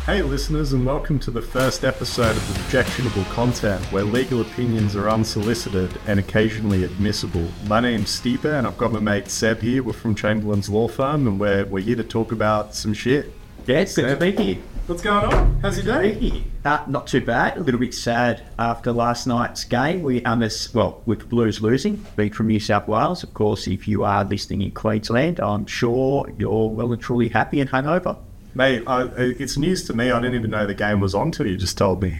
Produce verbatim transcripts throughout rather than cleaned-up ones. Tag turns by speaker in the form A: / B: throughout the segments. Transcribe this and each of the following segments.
A: Hey listeners, and welcome to the first episode of Objectionable Content, where legal opinions are unsolicited and occasionally admissible. My name's Stipe, and I've got my mate Seb here. We're from Chamberlain's Law Firm, and we're, we're here to talk about some shit.
B: Yeah, it's good to be here.
A: What's going on? How's your day?
B: Uh, not too bad. A little bit sad after last night's game. We um, as, well, with the Blues losing, being from New South Wales. Of course, if you are listening in Queensland, I'm sure you're well and truly happy and hungover.
A: Mate, I, it's news to me. I didn't even know the game was on till you just told me.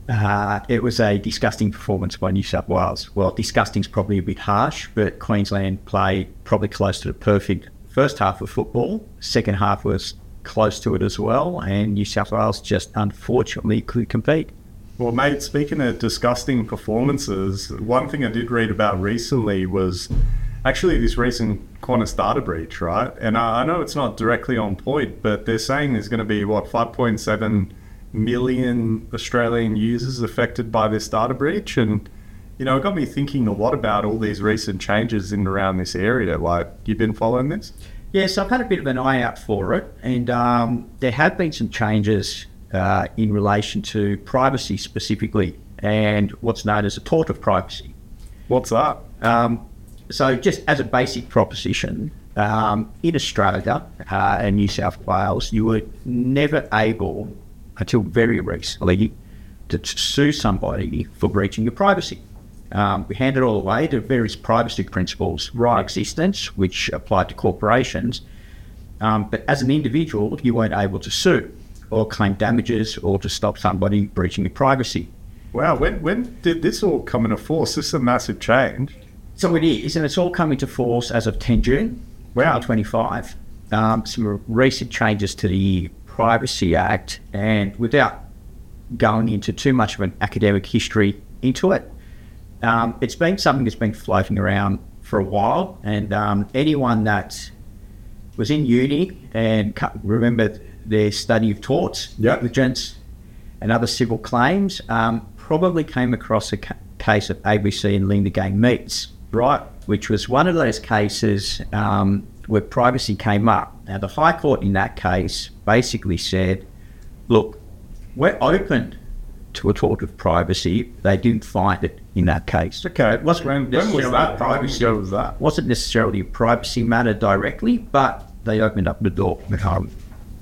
B: Uh, it was a disgusting performance by New South Wales. Well, disgusting's probably a bit harsh, but Queensland played probably close to the perfect first half of football. Second half was close to it as well, and New South Wales just unfortunately couldn't compete.
A: Well, mate, speaking of disgusting performances, one thing I did read about recently was actually this recent Qantas data breach, right? And I know it's not directly on point, but they're saying there's going to be, what, five point seven million Australian users affected by this data breach. And, you know, it got me thinking a lot about all these recent changes in and around this area. Like, you've been following this?
B: Yes, I've had a bit of an eye out for it, and um, there have been some changes uh, in relation to privacy specifically, and what's known as a tort of privacy.
A: What's that?
B: Um, so just as a basic proposition, um, in Australia uh, and New South Wales, you were never able, until very recently, to sue somebody for breaching your privacy. Um, we handed all away to various privacy principles
A: right.
B: in existence, which applied to corporations. Um, but as an individual, you weren't able to sue or claim damages or to stop somebody breaching your privacy.
A: Wow, when when did this all come into force? This is a massive change.
B: So it is, and it's all come into force as of tenth June twenty twenty-five. Um, some recent changes to the Privacy Act, and without going into too much of an academic history into it, Um, it's been something that's been floating around for a while, and um, anyone that was in uni and remembered their study of torts,
A: yep.
B: negligence, and other civil claims, um, probably came across a ca- case of A B C and Linda Game Meats,
A: right?
B: Which was one of those cases um, where privacy came up. Now, the High Court in that case basically said, look, we're open to a tort of privacy. They didn't find it in that case.
A: Okay,
B: it wasn't
A: when, when was that?
B: Privacy.
A: When was that?
B: Wasn't necessarily a privacy matter directly, but they opened up the door. Um,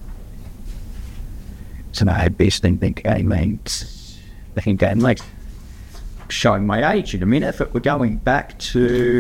B: so I had best in the game means the game like showing my age in a minute, but we're going back to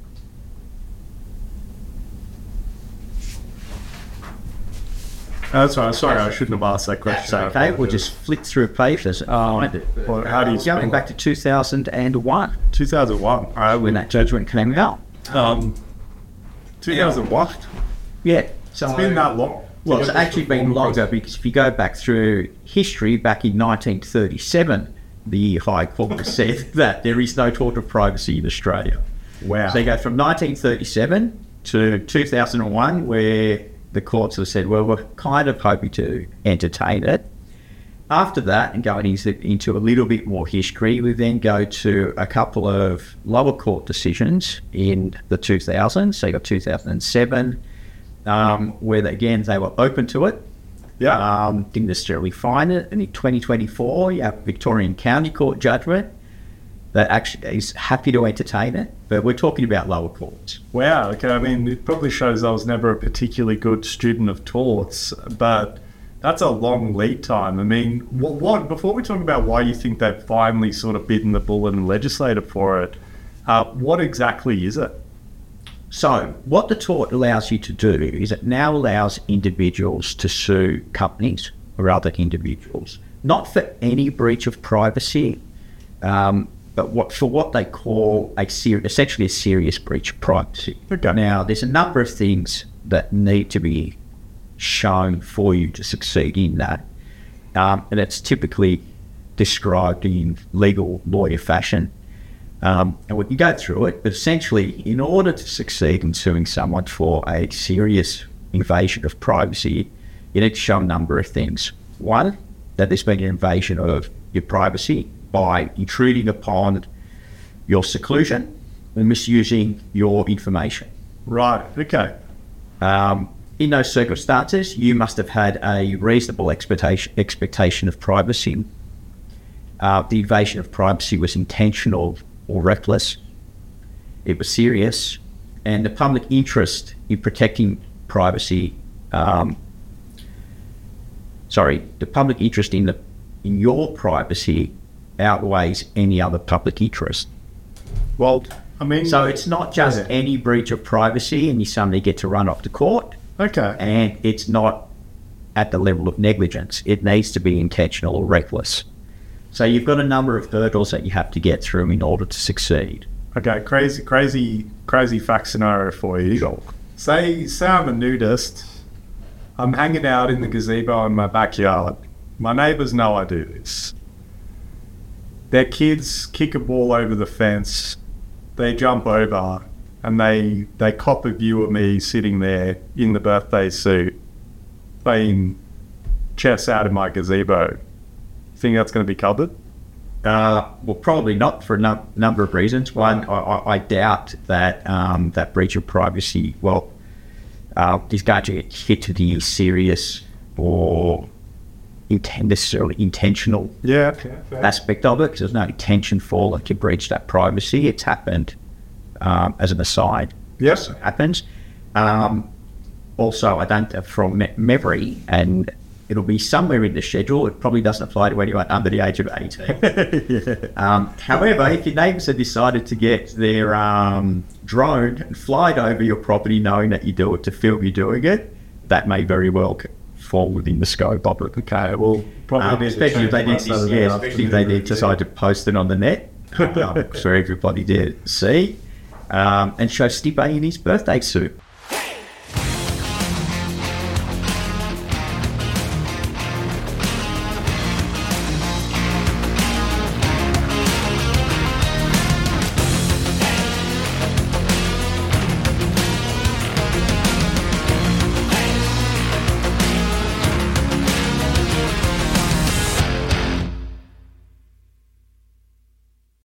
A: Oh, that's right. Sorry, I shouldn't have asked that question.
B: That's okay, we'll just flick through pages.
A: Um, well, how do you
B: going back to two thousand one?
A: two thousand one. All right,
B: when that judgment came out.
A: Um, two thousand one?
B: Yeah. So
A: it's been that long.
B: Well, it's actually been longer because if you go back through history, back in nineteen thirty-seven, the High Court said that there is no tort of privacy in Australia.
A: Wow.
B: So you go from nineteen thirty-seven to two thousand one, where the courts have said, well, we're kind of hoping to entertain it. After that, and going into, into a little bit more history, we then go to a couple of lower court decisions in the two thousands. So you got two thousand seven, um, where, they, again, they were open to it.
A: Yeah.
B: Um, didn't necessarily find it. And in twenty twenty-four, you have a Victorian County Court judgment that actually is happy to entertain it, but we're talking about lower courts.
A: Wow, okay, I mean, it probably shows I was never a particularly good student of torts, but that's a long lead time. I mean, what, what before we talk about why you think they've finally sort of bitten the bullet and legislated for it, uh, what exactly is it?
B: So, what the tort allows you to do is it now allows individuals to sue companies or other individuals, not for any breach of privacy, um, but what for what they call a ser- essentially a serious breach of privacy.
A: Okay.
B: Now, there's a number of things that need to be shown for you to succeed in that, um, and it's typically described in legal lawyer fashion. Um, and we can go through it, but essentially, in order to succeed in suing someone for a serious invasion of privacy, you need to show a number of things. One, that there's been an invasion of your privacy by intruding upon your seclusion and misusing your information.
A: Right, okay.
B: Um, in those circumstances, you must have had a reasonable expectation expectation of privacy. Uh, the invasion of privacy was intentional or reckless. It was serious, and the public interest in protecting privacy, um, sorry, the public interest in the in your privacy outweighs any other public interest.
A: Well, I mean,
B: So it's not just
A: Yeah.
B: any breach of privacy and you suddenly get to run off to court,
A: okay.
B: and it's not at the level of negligence. It needs to be intentional or reckless. So you've got a number of hurdles that you have to get through in order to succeed.
A: Okay, crazy, crazy, crazy fact scenario for you. Say, say I'm a nudist. I'm hanging out in the gazebo in my backyard. My neighbors know I do this. Their kids kick a ball over the fence. They jump over, and they they cop a view of me sitting there in the birthday suit, playing chess out in my gazebo. Think that's going to be covered?
B: Uh, well, probably not for a num- number of reasons. One, I, I, I doubt that um, that breach of privacy, well, uh, is going to hit to the serious or inten- necessarily intentional
A: Yeah. Okay.
B: aspect of it, because there's no intention for it to breach that privacy. It's happened um, as an aside.
A: Yes.
B: It happens. Um, also, I don't, from me- memory, and it'll be somewhere in the schedule. It probably doesn't apply to anyone under the age of eighteen.
A: Yeah.
B: Um, however, if your neighbours have decided to get their um, drone and fly it over your property knowing that you do it to film you doing it, that may very well c- fall within the scope of it.
A: Okay. Well, probably
B: Um,
A: need to
B: especially if they
A: change
B: did,
A: my Saturday
B: yeah, especially if they did decide to post it on the net um, for everybody to see, um, and show Stipe in his birthday suit.